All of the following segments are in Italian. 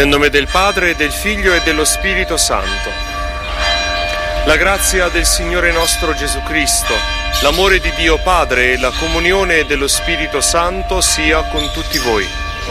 Nel nome del Padre, del Figlio e dello Spirito Santo. La grazia del Signore nostro Gesù Cristo, l'amore di Dio Padre e la comunione dello Spirito Santo sia con tutti voi.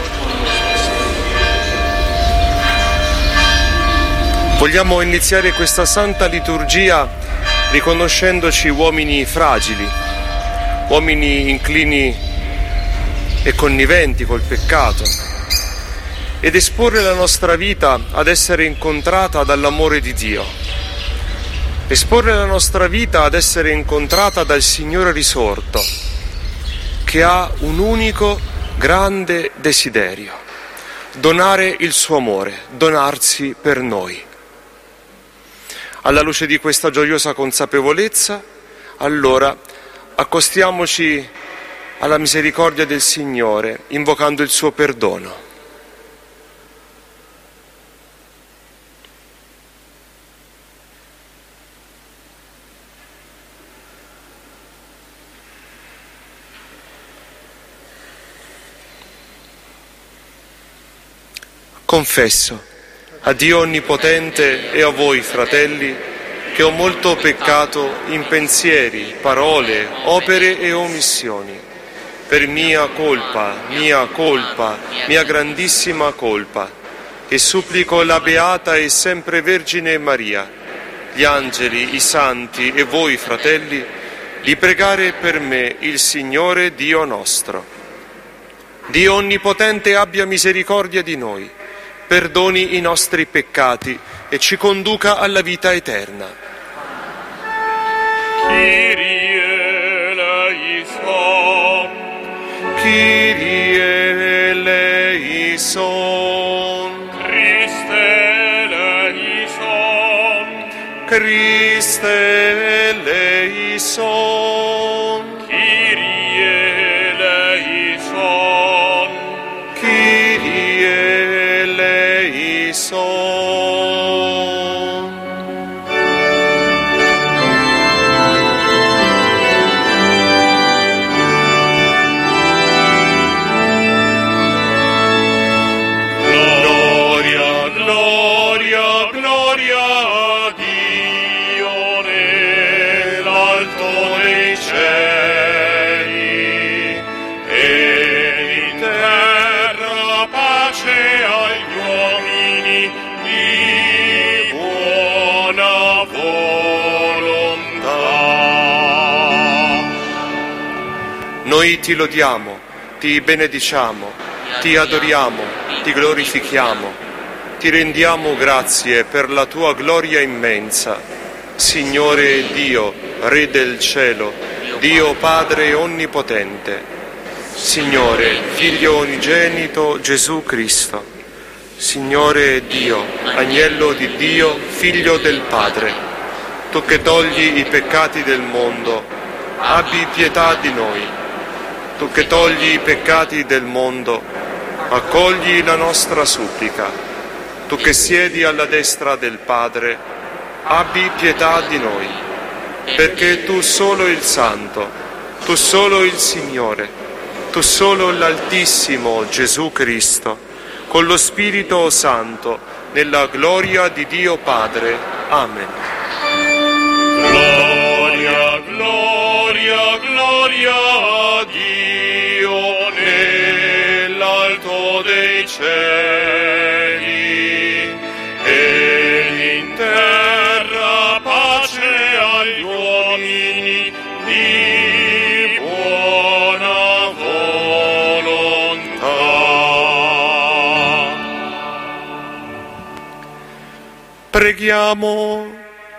Vogliamo iniziare questa santa liturgia riconoscendoci uomini fragili, uomini inclini e conniventi col peccato, ed esporre la nostra vita ad essere incontrata dall'amore di Dio, esporre la nostra vita ad essere incontrata dal Signore risorto, che ha un unico grande desiderio: donare il suo amore, donarsi per noi. Alla luce di questa gioiosa consapevolezza, allora, accostiamoci alla misericordia del Signore, invocando il suo perdono. Confesso a Dio Onnipotente e a voi, fratelli, che ho molto peccato in pensieri, parole, opere e omissioni, per mia colpa, mia grandissima colpa, e supplico la Beata e sempre Vergine Maria, gli angeli, i santi e voi, fratelli, di pregare per me il Signore Dio nostro. Dio Onnipotente abbia misericordia di noi, perdoni i nostri peccati e ci conduca alla vita eterna. Kyrie eleison, Kyrie eleison, Christe eleison, Christe eleison, Kyrie eleison, Kyrie eleison. Gloria, gloria, gloria a Dio nell'alto dei cieli e in terra pace agli uomini di buona volontà. Noi ti lodiamo, ti benediciamo, ti adoriamo, ti glorifichiamo, ti rendiamo grazie per la tua gloria immensa. Signore Dio, Re del cielo, Dio Padre Onnipotente, Signore, Figlio unigenito Gesù Cristo, Signore Dio, Agnello di Dio, Figlio del Padre, tu che togli i peccati del mondo, abbi pietà di noi. Tu che togli i peccati del mondo, accogli la nostra supplica. Tu che siedi alla destra del Padre, abbi pietà di noi, perché tu solo il Santo, tu solo il Signore, tu solo l'Altissimo Gesù Cristo, con lo Spirito Santo, nella gloria di Dio Padre. Amen. Gloria, gloria, gloria a Dio nell'alto dei cieli e in terra pace agli uomini di buona volontà. Preghiamo.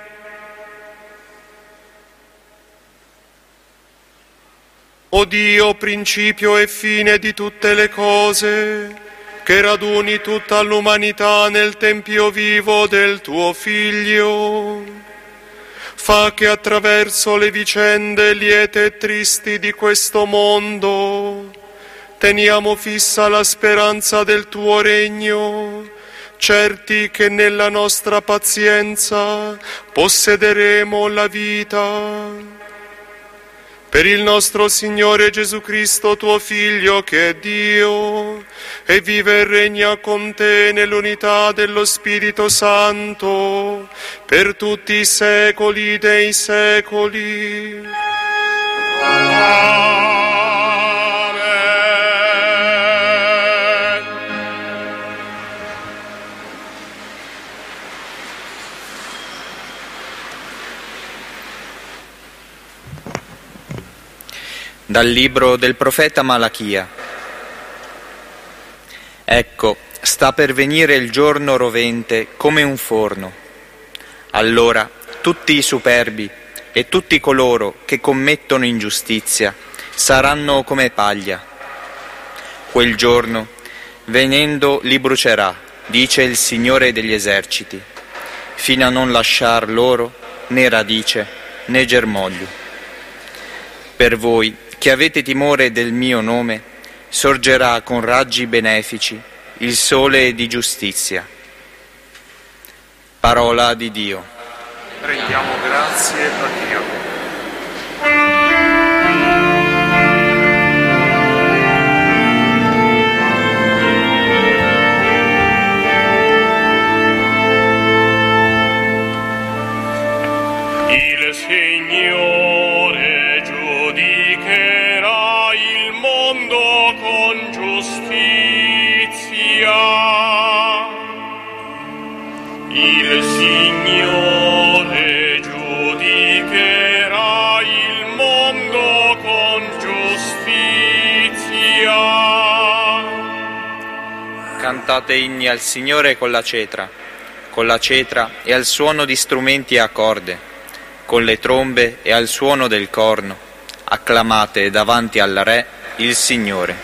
O Dio, principio e fine di tutte le cose, che raduni tutta l'umanità nel tempio vivo del tuo Figlio, fa che attraverso le vicende liete e tristi di questo mondo teniamo fissa la speranza del tuo regno, certi che nella nostra pazienza possederemo la vita. Per il nostro Signore Gesù Cristo, tuo Figlio, che è Dio, e vive e regna con te nell'unità dello Spirito Santo, per tutti i secoli dei secoli. Amen. Dal libro del profeta Malachia. Ecco, sta per venire il giorno rovente come un forno. Allora tutti i superbi e tutti coloro che commettono ingiustizia saranno come paglia. Quel giorno, venendo, li brucerà, dice il Signore degli eserciti, fino a non lasciar loro né radice né germoglio. Per voi, che avete timore del mio nome, sorgerà con raggi benefici il sole di giustizia. Parola di Dio. Rendiamo grazie a Dio. Il Signore giudicherà il mondo con giustizia. Il Signore giudicherà il mondo con giustizia. Cantate inni al Signore con la cetra e al suono di strumenti a corde, con le trombe e al suono del corno, acclamate davanti al Re il Signore.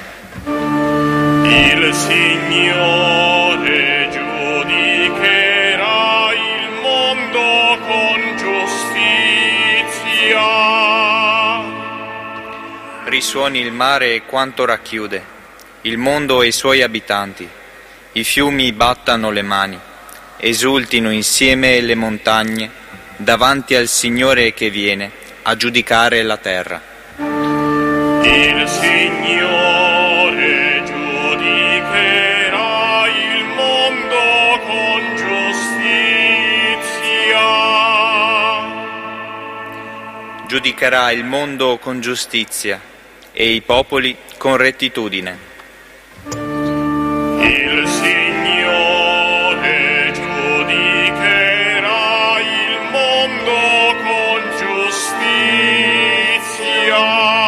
Il Signore giudicherà il mondo con giustizia. Risuoni il mare e quanto racchiude, il mondo e i suoi abitanti, i fiumi battano le mani, esultino insieme le montagne, davanti al Signore che viene a giudicare la terra. Il Signore giudicherà il mondo con giustizia. Giudicherà il mondo con giustizia e i popoli con rettitudine. Il Signore giudicherà il mondo con giustizia.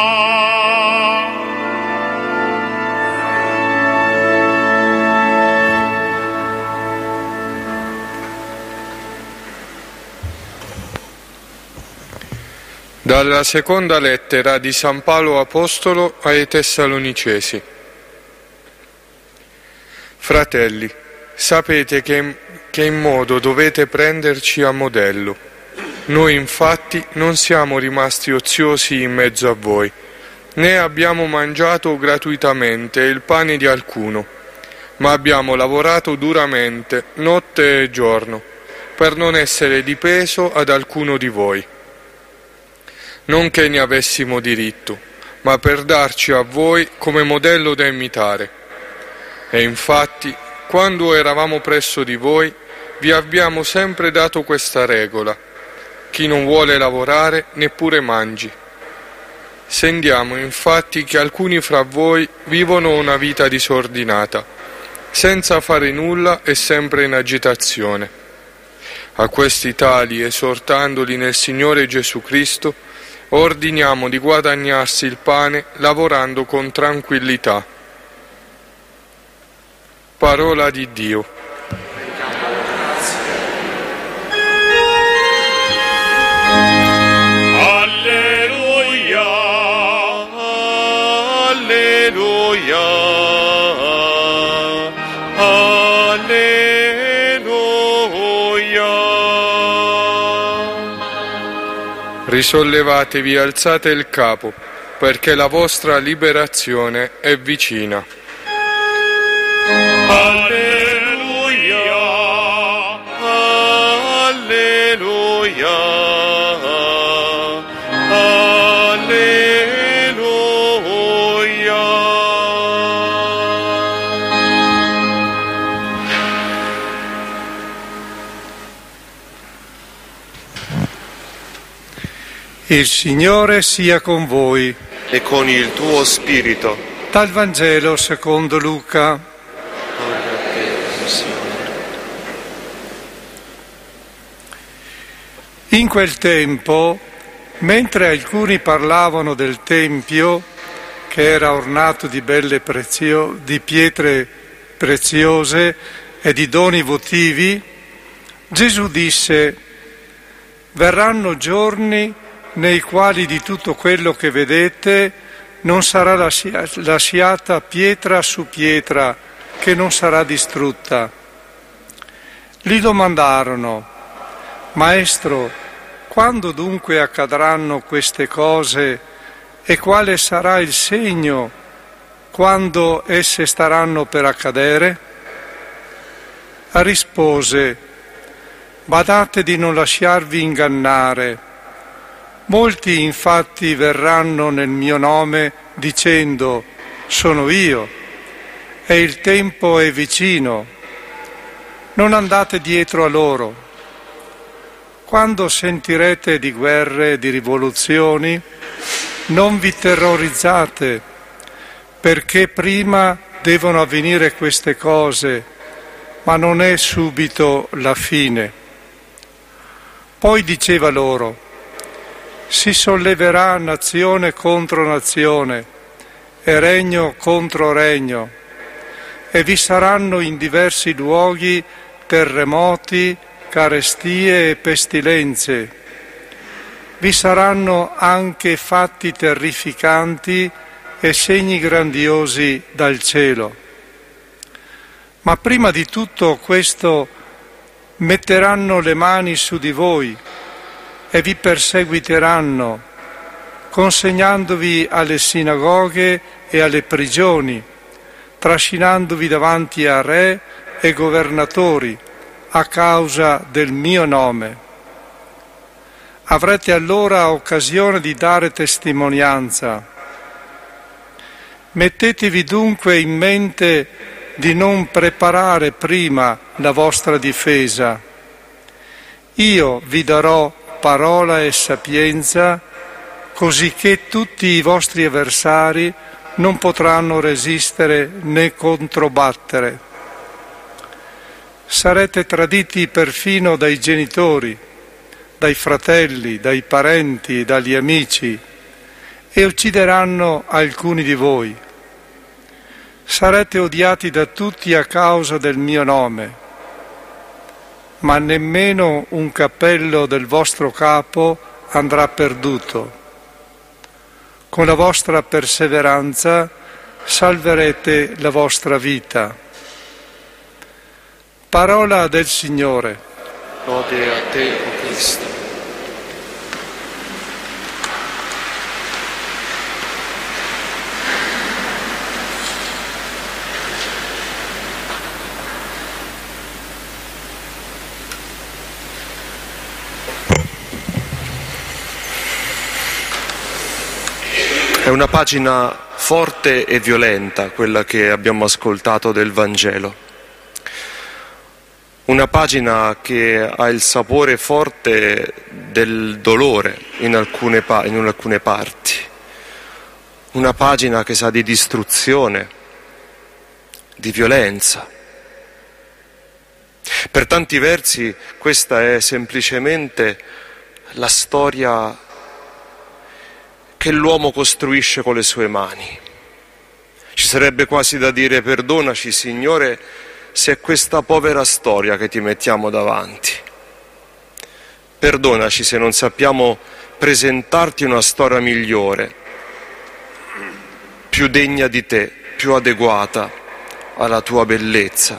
Dalla seconda lettera di San Paolo Apostolo ai Tessalonicesi. Fratelli, sapete che in modo dovete prenderci a modello. Noi infatti non siamo rimasti oziosi in mezzo a voi, né abbiamo mangiato gratuitamente il pane di alcuno, ma abbiamo lavorato duramente, notte e giorno, per non essere di peso ad alcuno di voi. Non che ne avessimo diritto, ma per darci a voi come modello da imitare. E infatti, quando eravamo presso di voi, vi abbiamo sempre dato questa regola: chi non vuole lavorare neppure mangi. Sentiamo infatti che alcuni fra voi vivono una vita disordinata, senza fare nulla e sempre in agitazione. A questi tali, esortandoli nel Signore Gesù Cristo, ordiniamo di guadagnarsi il pane lavorando con tranquillità. Parola di Dio. Alleluia, alleluia, alleluia. Risollevatevi, alzate il capo, perché la vostra liberazione è vicina. Alleluia, alleluia, alleluia. Il Signore sia con voi. E con il tuo spirito. Dal Vangelo secondo Luca. In quel tempo, mentre alcuni parlavano del Tempio, che era ornato di di pietre preziose e di doni votivi, Gesù disse: verranno giorni nei quali di tutto quello che vedete non sarà lasciata pietra su pietra che non sarà distrutta. Gli domandarono: Maestro, quando dunque accadranno queste cose e quale sarà il segno quando esse staranno per accadere? Rispose: badate di non lasciarvi ingannare. Molti infatti verranno nel mio nome dicendo: sono io, e il tempo è vicino. Non andate dietro a loro. Quando sentirete di guerre e di rivoluzioni, non vi terrorizzate, perché prima devono avvenire queste cose, ma non è subito la fine. Poi diceva loro: si solleverà nazione contro nazione e regno contro regno, e vi saranno in diversi luoghi terremoti, carestie e pestilenze. Vi saranno anche fatti terrificanti e segni grandiosi dal cielo. Ma prima di tutto questo metteranno le mani su di voi e vi perseguiteranno, consegnandovi alle sinagoghe e alle prigioni, trascinandovi davanti a re e governatori a causa del mio nome. Avrete allora occasione di dare testimonianza. Mettetevi dunque in mente di non preparare prima la vostra difesa. Io vi darò parola e sapienza, così che tutti i vostri avversari non potranno resistere né controbattere. Sarete traditi perfino dai genitori, dai fratelli, dai parenti e dagli amici, e uccideranno alcuni di voi. Sarete odiati da tutti a causa del mio nome, ma nemmeno un cappello del vostro capo andrà perduto. Con la vostra perseveranza salverete la vostra vita. Parola del Signore. Lode a te, o Cristo. È una pagina forte e violenta, quella che abbiamo ascoltato del Vangelo. Una pagina che ha il sapore forte del dolore in alcune parti. Una pagina che sa di distruzione, di violenza. Per tanti versi questa è semplicemente la storia che l'uomo costruisce con le sue mani. Ci sarebbe quasi da dire: perdonaci, Signore, se è questa povera storia che ti mettiamo davanti. Perdonaci se non sappiamo presentarti una storia migliore, più degna di te, più adeguata alla tua bellezza.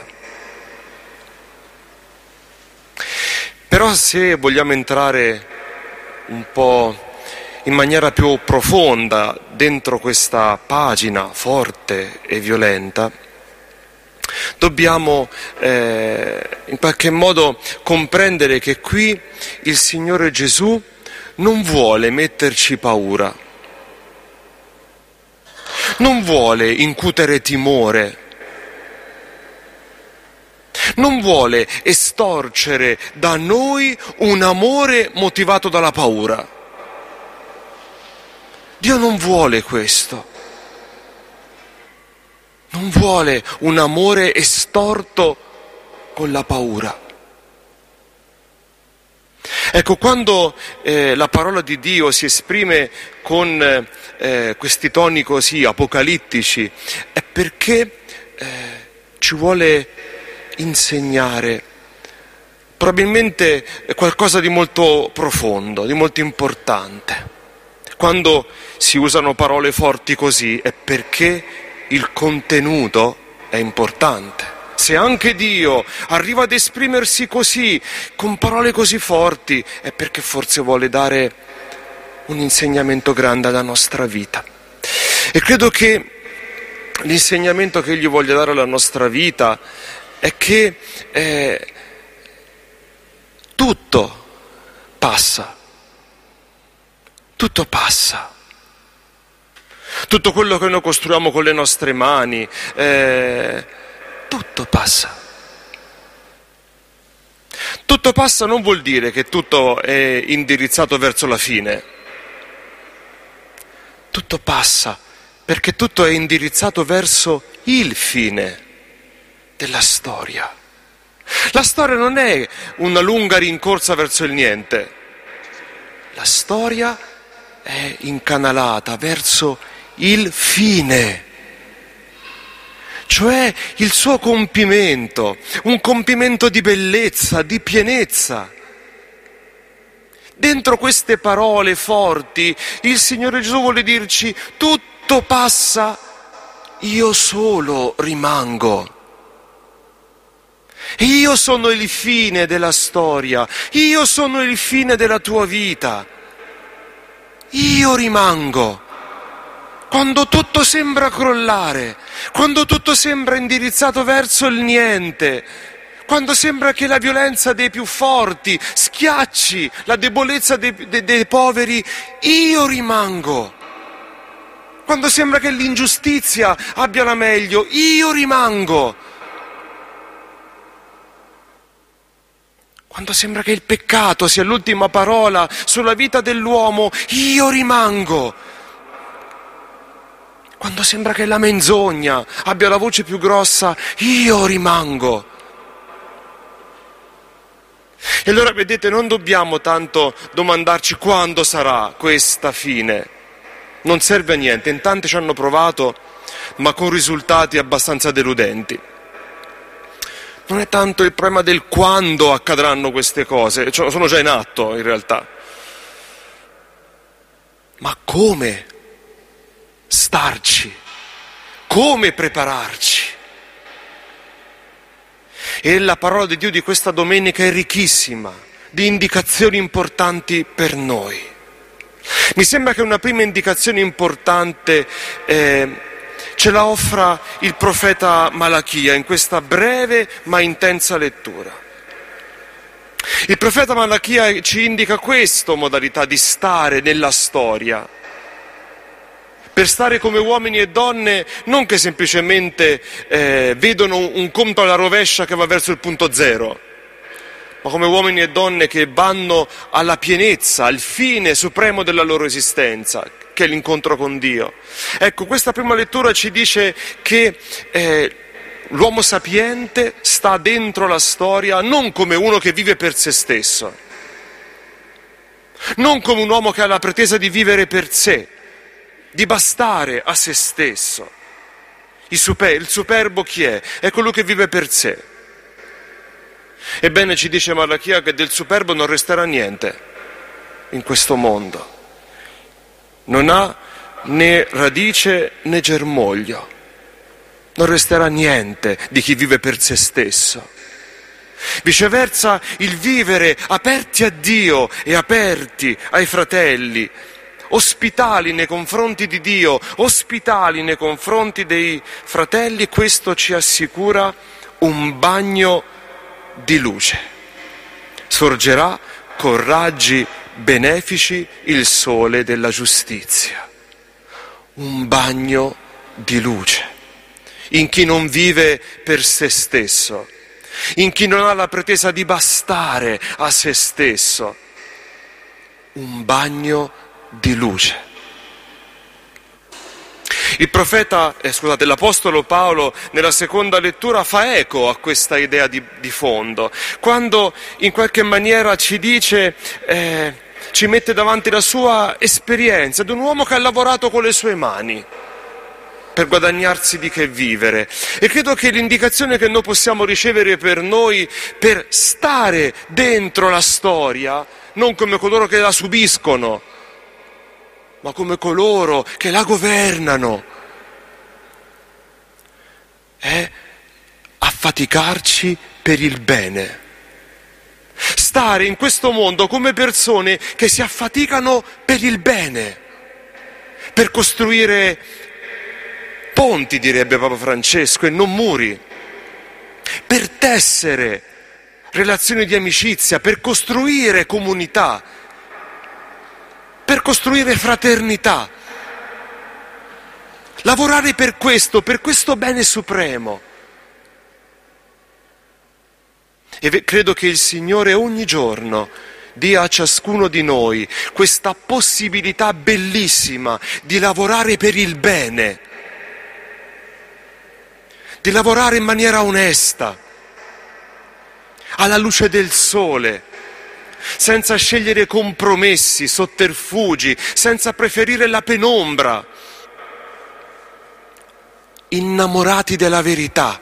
Però se vogliamo entrare un po' in maniera più profonda dentro questa pagina forte e violenta, dobbiamo in qualche modo comprendere che qui il Signore Gesù non vuole metterci paura, non vuole incutere timore, non vuole estorcere da noi un amore motivato dalla paura. Dio non vuole questo. Non vuole un amore estorto con la paura. Ecco, quando la parola di Dio si esprime con questi toni così apocalittici, è perché ci vuole insegnare probabilmente qualcosa di molto profondo, di molto importante. Quando si usano parole forti così è perché il contenuto è importante. Se anche Dio arriva ad esprimersi così, con parole così forti, è perché forse vuole dare un insegnamento grande alla nostra vita. E credo che l'insegnamento che Egli voglia dare alla nostra vita è che tutto passa. Tutto passa. Tutto quello che noi costruiamo con le nostre mani, tutto passa. Tutto passa non vuol dire che tutto è indirizzato verso la fine. Tutto passa perché tutto è indirizzato verso il fine della storia. La storia non è una lunga rincorsa verso il niente. La storia è incanalata verso il fine, cioè il suo compimento, un compimento di bellezza, di pienezza. Dentro queste parole forti il Signore Gesù vuole dirci: tutto passa, io solo rimango. Io sono il fine della storia, io sono il fine della tua vita. Io rimango. Quando tutto sembra crollare, quando tutto sembra indirizzato verso il niente, quando sembra che la violenza dei più forti schiacci la debolezza dei poveri, io rimango. Quando sembra che l'ingiustizia abbia la meglio, io rimango. Quando sembra che il peccato sia l'ultima parola sulla vita dell'uomo, io rimango. Quando sembra che la menzogna abbia la voce più grossa, io rimango. E allora vedete, non dobbiamo tanto domandarci quando sarà questa fine. Non serve a niente, in tanti ci hanno provato, ma con risultati abbastanza deludenti. Non è tanto il problema del quando accadranno queste cose, cioè sono già in atto in realtà, ma come starci, come prepararci. E la parola di Dio di questa domenica è ricchissima di indicazioni importanti per noi. Mi sembra che una prima indicazione importante ce la offra il profeta Malachia in questa breve ma intensa lettura. Il profeta Malachia ci indica questa modalità di stare nella storia, per stare come uomini e donne non che semplicemente vedono un conto alla rovescia che va verso il punto zero, ma come uomini e donne che vanno alla pienezza, al fine supremo della loro esistenza, che è l'incontro con Dio. Ecco, questa prima lettura ci dice che l'uomo sapiente sta dentro la storia non come uno che vive per se stesso, non come un uomo che ha la pretesa di vivere per sé, di bastare a se stesso. Il superbo chi è? È colui che vive per sé. Ebbene, ci dice Malachia che del superbo non resterà niente in questo mondo. Non ha né radice né germoglio. Non resterà niente di chi vive per se stesso. Viceversa, il vivere aperti a Dio e aperti ai fratelli, ospitali nei confronti di Dio, ospitali nei confronti dei fratelli, questo ci assicura un bagno di luce. Sorgerà con raggi benefici il sole della giustizia. Un bagno di luce in chi non vive per se stesso, in chi non ha la pretesa di bastare a se stesso. Un bagno di luce. L'Apostolo Paolo nella seconda lettura fa eco a questa idea di fondo, quando in qualche maniera ci dice, ci mette davanti la sua esperienza di un uomo che ha lavorato con le sue mani per guadagnarsi di che vivere. E credo che l'indicazione che noi possiamo ricevere per noi, per stare dentro la storia, non come coloro che la subiscono, ma come coloro che la governano, è affaticarci per il bene. Stare in questo mondo come persone che si affaticano per il bene, per costruire ponti, direbbe Papa Francesco, e non muri, per tessere relazioni di amicizia, per costruire comunità, per costruire fraternità, lavorare per questo bene supremo. E credo che il Signore ogni giorno dia a ciascuno di noi questa possibilità bellissima di lavorare per il bene, di lavorare in maniera onesta, alla luce del sole, senza scegliere compromessi, sotterfugi, senza preferire la penombra, innamorati della verità.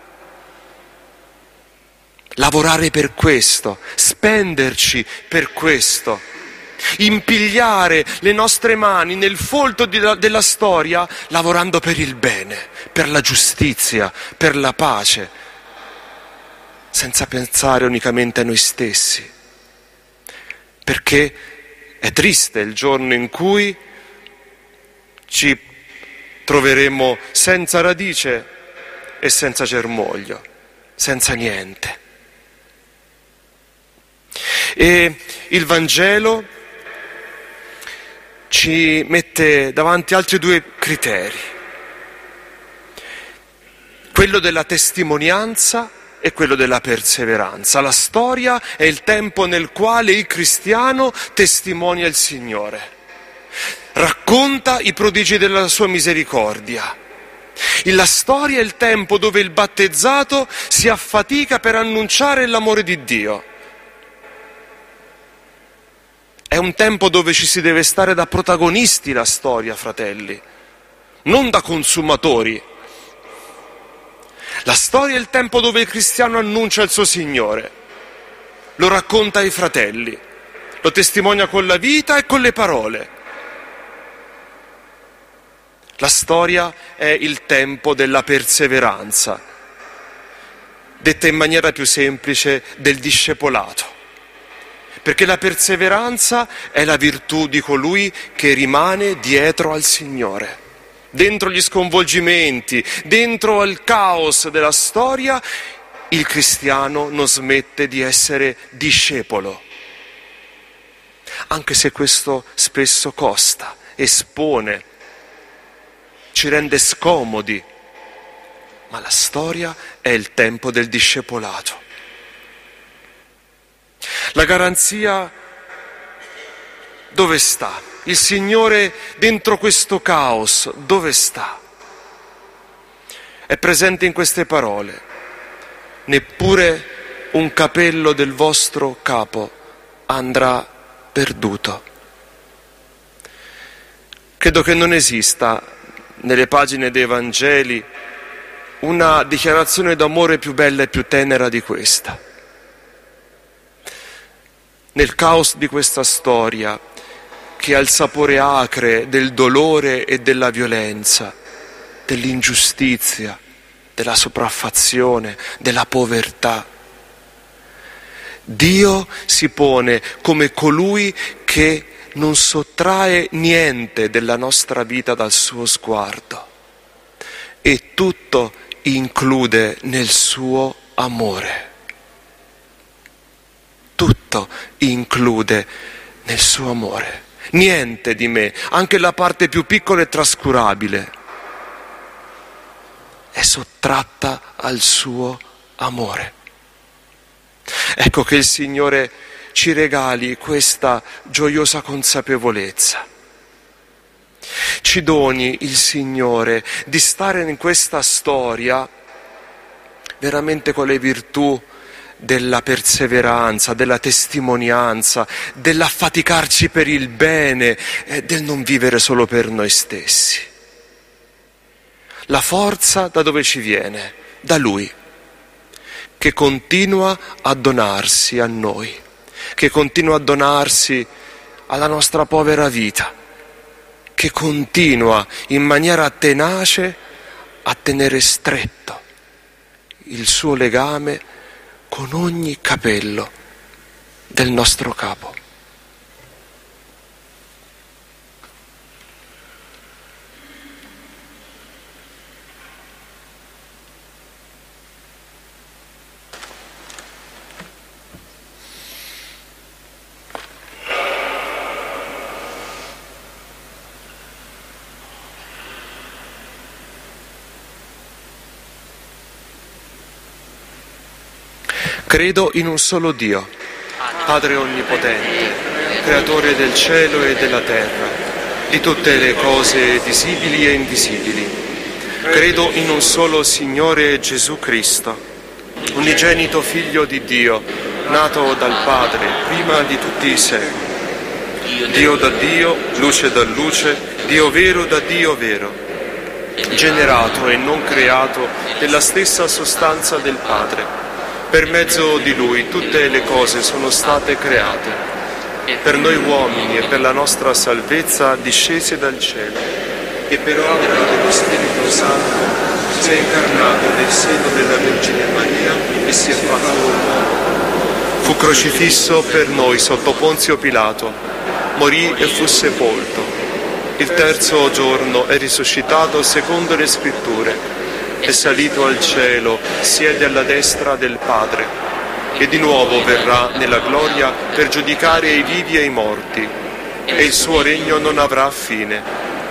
Lavorare per questo, spenderci per questo, impigliare le nostre mani nel folto della storia, lavorando per il bene, per la giustizia, per la pace, senza pensare unicamente a noi stessi. Perché è triste il giorno in cui ci troveremo senza radice e senza germoglio, senza niente. E il Vangelo ci mette davanti altri due criteri, quello della testimonianza e quello della perseveranza. La storia è il tempo nel quale il cristiano testimonia il Signore, racconta i prodigi della sua misericordia. La storia è il tempo dove il battezzato si affatica per annunciare l'amore di Dio. È un tempo dove ci si deve stare da protagonisti la storia, fratelli, non da consumatori. La storia è il tempo dove il cristiano annuncia il suo Signore, lo racconta ai fratelli, lo testimonia con la vita e con le parole. La storia è il tempo della perseveranza, detta in maniera più semplice del discepolato. Perché la perseveranza è la virtù di colui che rimane dietro al Signore. Dentro gli sconvolgimenti, dentro il caos della storia, il cristiano non smette di essere discepolo. Anche se questo spesso costa, espone, ci rende scomodi. Ma la storia è il tempo del discepolato. La garanzia dove sta? Il Signore dentro questo caos dove sta? È presente in queste parole: neppure un capello del vostro capo andrà perduto. Credo che non esista nelle pagine dei Vangeli una dichiarazione d'amore più bella e più tenera di questa. Nel caos di questa storia, che ha il sapore acre del dolore e della violenza, dell'ingiustizia, della sopraffazione, della povertà, Dio si pone come colui che non sottrae niente della nostra vita dal suo sguardo e tutto include nel suo amore. Tutto include nel suo amore. Niente di me, anche la parte più piccola e trascurabile, è sottratta al suo amore. Ecco che il Signore ci regali questa gioiosa consapevolezza. Ci doni, il Signore, di stare in questa storia veramente con le virtù della perseveranza, della testimonianza, dell'affaticarci per il bene e del non vivere solo per noi stessi. La forza da dove ci viene? Da Lui, che continua a donarsi a noi, che continua a donarsi alla nostra povera vita, che continua in maniera tenace a tenere stretto il suo legame con ogni capello del nostro capo. Credo in un solo Dio, Padre Onnipotente, Creatore del cielo e della terra, di tutte le cose visibili e invisibili. Credo in un solo Signore Gesù Cristo, unigenito Figlio di Dio, nato dal Padre prima di tutti i secoli. Dio da Dio, luce da luce, Dio vero da Dio vero, generato e non creato della stessa sostanza del Padre. Per mezzo di Lui tutte le cose sono state create, per noi uomini e per la nostra salvezza discese dal cielo, e per opera dello Spirito Santo si è incarnato nel seno della Vergine Maria e si è fatto uomo. Fu crocifisso per noi sotto Ponzio Pilato, morì e fu sepolto. Il terzo giorno è risuscitato secondo le Scritture, è salito al cielo, siede alla destra del Padre e di nuovo verrà nella gloria per giudicare i vivi e i morti, e il suo regno non avrà fine.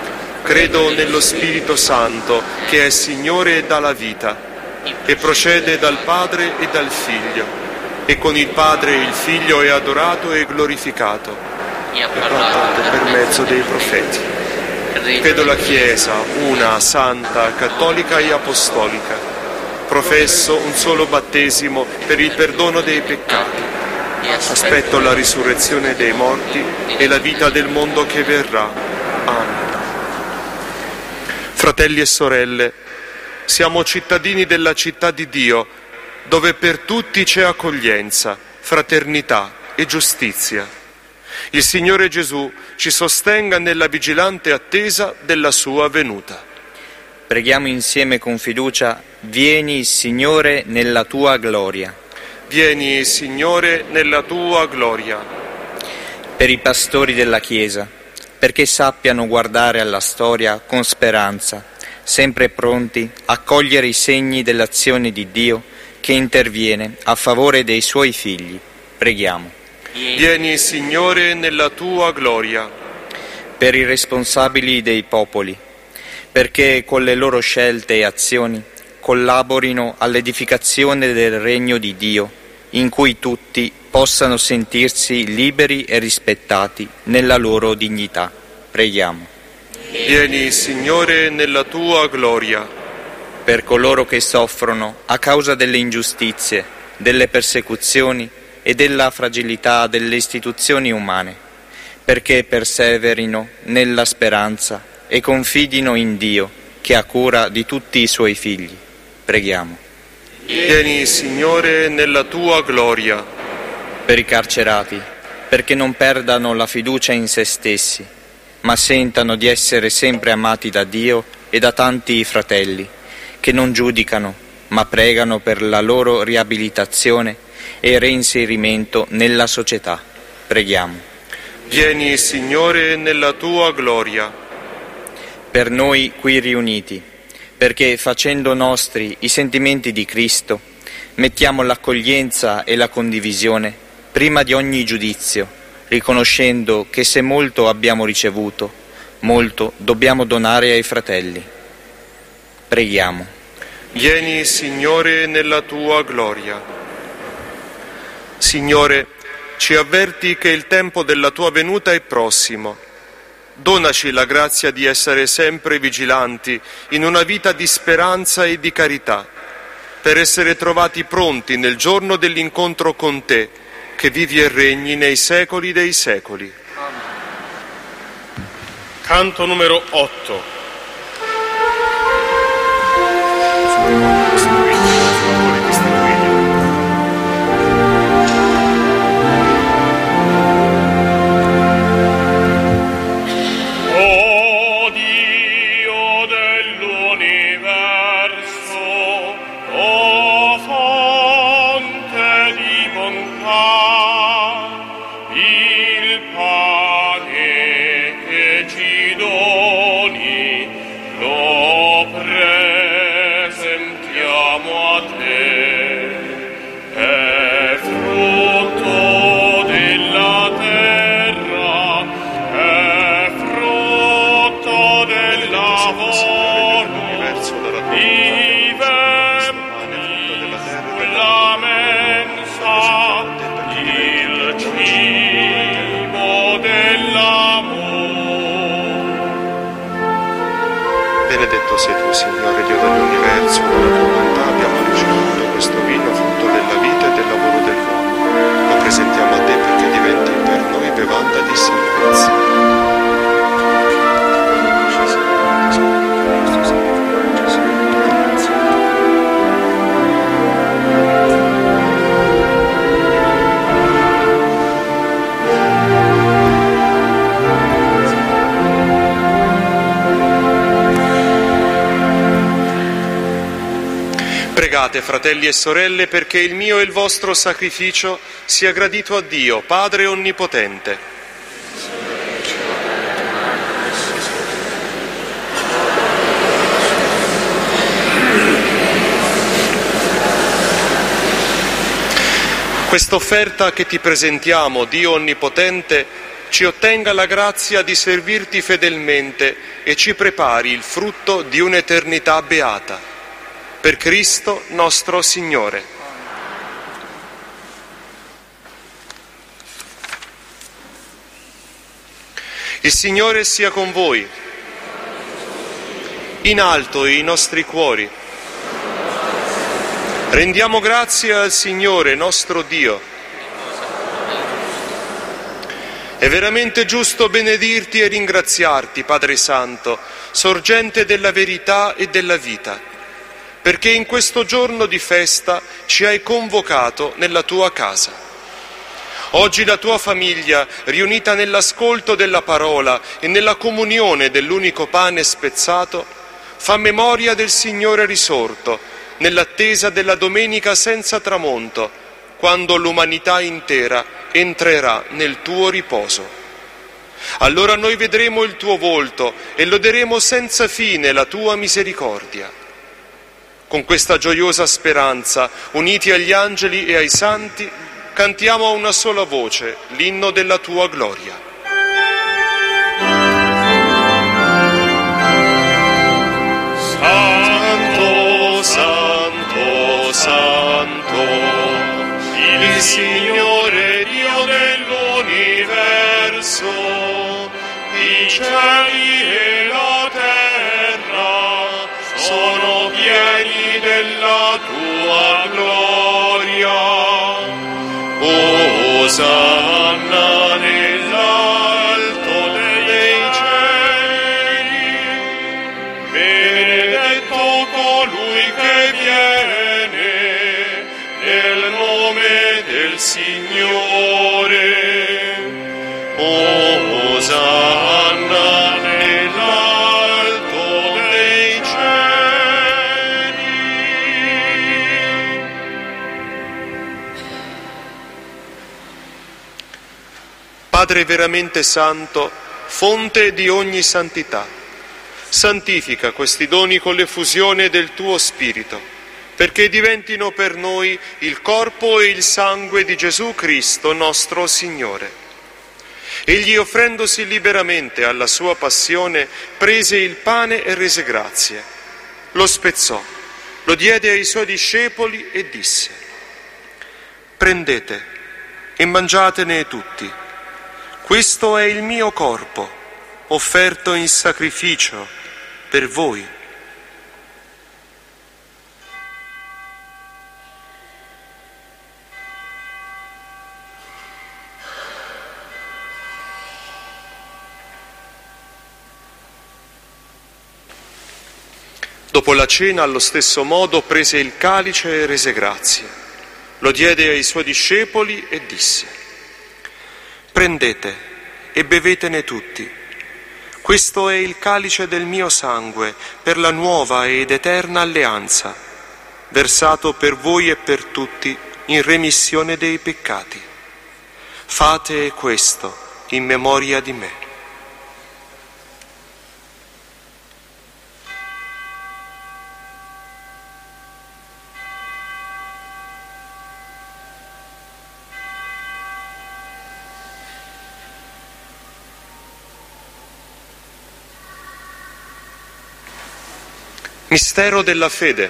Credo nello Spirito Santo, che è Signore e dà la vita, e procede dal Padre e dal Figlio, e con il Padre e il Figlio è adorato e glorificato, e parlato per mezzo dei profeti. Credo la Chiesa, una, santa, cattolica e apostolica. Professo un solo battesimo per il perdono dei peccati. Aspetto la risurrezione dei morti e la vita del mondo che verrà. Amen. Fratelli e sorelle, siamo cittadini della città di Dio, dove per tutti c'è accoglienza, fraternità e giustizia. Il Signore Gesù ci sostenga nella vigilante attesa della sua venuta. Preghiamo insieme con fiducia: vieni, Signore, nella tua gloria. Vieni, Signore, nella tua gloria. Per i pastori della Chiesa, perché sappiano guardare alla storia con speranza, sempre pronti a cogliere i segni dell'azione di Dio che interviene a favore dei suoi figli. Preghiamo. Vieni, Signore, nella tua gloria. Per i responsabili dei popoli, perché con le loro scelte e azioni collaborino all'edificazione del regno di Dio, in cui tutti possano sentirsi liberi e rispettati nella loro dignità. Preghiamo. Vieni, Signore, nella tua gloria. Per coloro che soffrono a causa delle ingiustizie, delle persecuzioni e della fragilità delle istituzioni umane, perché perseverino nella speranza e confidino in Dio, che ha cura di tutti i suoi figli. Preghiamo. Vieni, Signore, nella tua gloria. Per i carcerati, perché non perdano la fiducia in se stessi, ma sentano di essere sempre amati da Dio e da tanti fratelli, che non giudicano, ma pregano per la loro riabilitazione e reinserimento nella società. Preghiamo. Vieni, Signore, nella tua gloria. Per noi qui riuniti, perché facendo nostri i sentimenti di Cristo, mettiamo l'accoglienza e la condivisione prima di ogni giudizio, riconoscendo che se molto abbiamo ricevuto, molto dobbiamo donare ai fratelli. Preghiamo. Vieni, Signore, nella tua gloria. Signore, ci avverti che il tempo della tua venuta è prossimo. Donaci la grazia di essere sempre vigilanti in una vita di speranza e di carità, per essere trovati pronti nel giorno dell'incontro con Te, che vivi e regni nei secoli dei secoli. Canto numero 8. Benedetto sei tu, Signore, Dio dell'universo, dalla tua bontà abbiamo ricevuto questo vino, frutto della vita e del lavoro dell'uomo. Lo presentiamo a te perché diventi per noi bevanda di salvezza. Pregate, fratelli e sorelle, perché il mio e il vostro sacrificio sia gradito a Dio, Padre Onnipotente. Questa offerta che ti presentiamo, Dio Onnipotente, ci ottenga la grazia di servirti fedelmente e ci prepari il frutto di un'eternità beata. Per Cristo nostro Signore. Il Signore sia con voi. In alto i nostri cuori. Rendiamo grazie al Signore nostro Dio. È veramente giusto benedirti e ringraziarti, Padre Santo, sorgente della verità e della vita, perché in questo giorno di festa ci hai convocato nella tua casa. Oggi la tua famiglia, riunita nell'ascolto della parola e nella comunione dell'unico pane spezzato, fa memoria del Signore risorto, nell'attesa della domenica senza tramonto, quando l'umanità intera entrerà nel tuo riposo. Allora noi vedremo il tuo volto e loderemo senza fine la tua misericordia. Con questa gioiosa speranza, uniti agli angeli e ai santi, cantiamo a una sola voce l'inno della tua gloria. Santo, Santo, Santo, il Signore Dio dell'universo, i cieli e la terra sono pieni della tua gloria. Osanna nell'alto dei cieli, benedetto colui che viene nel nome del Signore. Osanna nell'alto dei cieli. Padre veramente santo, fonte di ogni santità, santifica questi doni con l'effusione del tuo Spirito, perché diventino per noi il corpo e il sangue di Gesù Cristo nostro Signore. Egli, offrendosi liberamente alla sua passione, prese il pane e rese grazie, lo spezzò, lo diede ai suoi discepoli e disse: prendete e mangiatene tutti. Questo è il mio corpo, offerto in sacrificio per voi. Dopo la cena, allo stesso modo, prese il calice e rese grazie. Lo diede ai suoi discepoli e disse: «Prendete e bevetene tutti. Questo è il calice del mio sangue per la nuova ed eterna alleanza, versato per voi e per tutti in remissione dei peccati. Fate questo in memoria di me». Mistero della fede.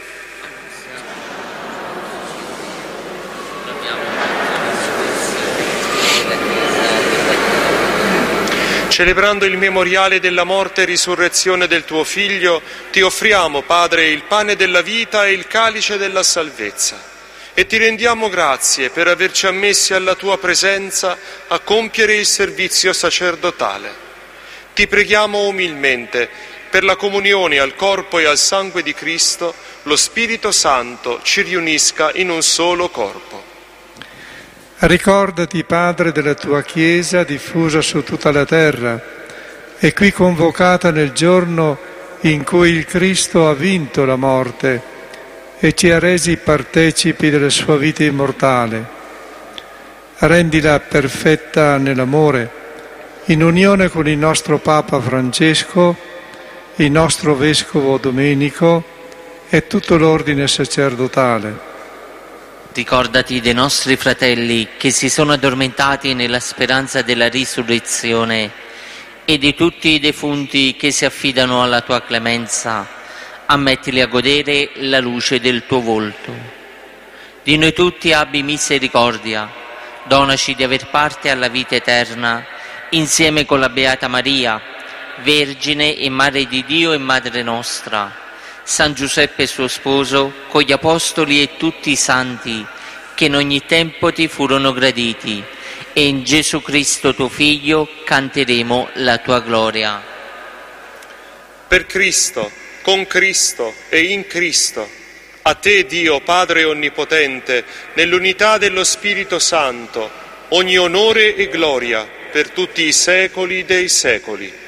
Celebrando il memoriale della morte e risurrezione del tuo Figlio, ti offriamo, Padre, il pane della vita e il calice della salvezza, e ti rendiamo grazie per averci ammessi alla tua presenza a compiere il servizio sacerdotale. Ti preghiamo umilmente, per la comunione al corpo e al sangue di Cristo, lo Spirito Santo ci riunisca in un solo corpo. Ricordati, Padre, della tua Chiesa diffusa su tutta la terra e qui convocata nel giorno in cui il Cristo ha vinto la morte e ci ha resi partecipi della sua vita immortale. Rendila perfetta nell'amore, in unione con il nostro Papa Francesco, il nostro Vescovo Domenico e tutto l'ordine sacerdotale. Ricordati dei nostri fratelli che si sono addormentati nella speranza della risurrezione e di tutti i defunti che si affidano alla tua clemenza. Ammettili a godere la luce del tuo volto. Di noi tutti abbi misericordia, donaci di aver parte alla vita eterna insieme con la Beata Maria, Vergine e Madre di Dio e Madre nostra, San Giuseppe suo sposo, con gli Apostoli e tutti i santi che in ogni tempo ti furono graditi, e in Gesù Cristo tuo Figlio canteremo la tua gloria. Per Cristo, con Cristo e in Cristo, a te Dio Padre Onnipotente, nell'unità dello Spirito Santo, ogni onore e gloria per tutti i secoli dei secoli.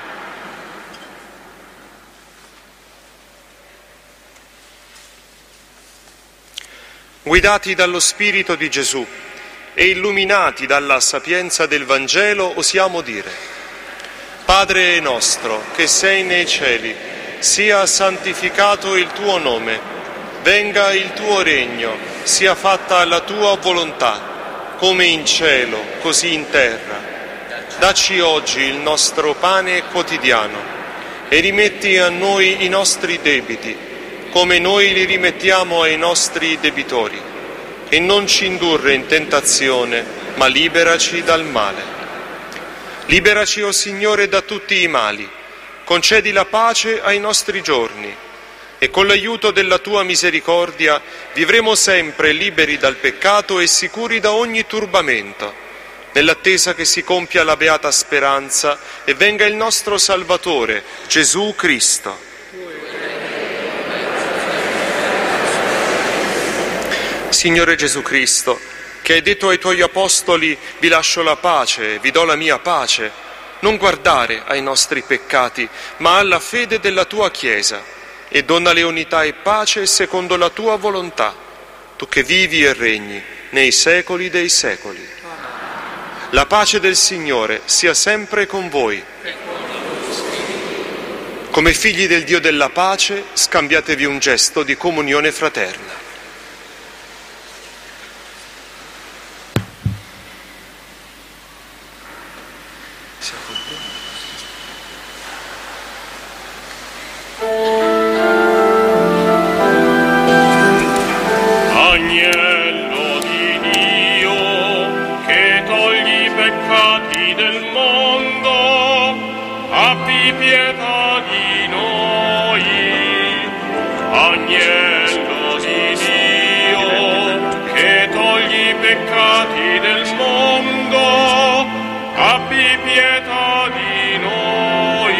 Guidati dallo Spirito di Gesù e illuminati dalla sapienza del Vangelo, osiamo dire: Padre nostro, che sei nei cieli, sia santificato il tuo nome, venga il tuo regno, sia fatta la tua volontà, come in cielo, così in terra. Dacci oggi il nostro pane quotidiano e rimetti a noi i nostri debiti, come noi li rimettiamo ai nostri debitori, e non ci indurre in tentazione, ma liberaci dal male. Liberaci, o Signore, da tutti i mali, concedi la pace ai nostri giorni, e con l'aiuto della tua misericordia vivremo sempre liberi dal peccato e sicuri da ogni turbamento, nell'attesa che si compia la beata speranza e venga il nostro Salvatore, Gesù Cristo. Signore Gesù Cristo, che hai detto ai tuoi apostoli: vi lascio la pace, vi do la mia pace, non guardare ai nostri peccati, ma alla fede della tua Chiesa, e donnale unità e pace secondo la tua volontà, tu che vivi e regni nei secoli dei secoli. La pace del Signore sia sempre con voi. Come figli del Dio della pace, scambiatevi un gesto di comunione fraterna. Agnello di Dio, che togli i peccati del mondo, abbi pietà di noi. Agnello di Dio, che togli i peccati del mondo, abbi pietà di noi.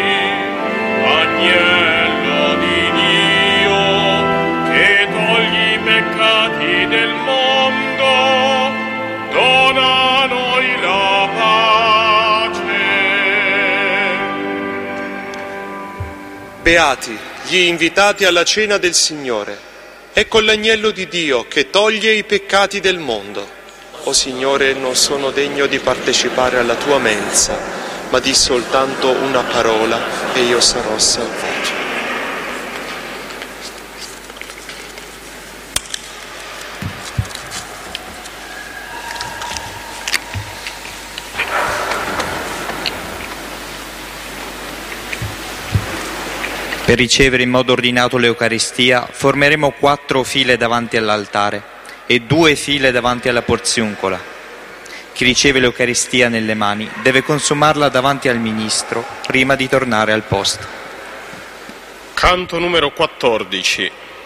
Agnello di Dio, che togli i peccati del mondo, dona a noi la pace. Beati gli invitati alla cena del Signore. Ecco l'agnello di Dio che toglie i peccati del mondo. O Signore, non sono degno di partecipare alla tua mensa, ma di soltanto una parola e io sarò salvato. Per ricevere in modo ordinato l'Eucaristia formeremo 4 file davanti all'altare e 2 file davanti alla porziuncola. Chi riceve l'Eucaristia nelle mani deve consumarla davanti al ministro prima di tornare al posto. Canto numero 14.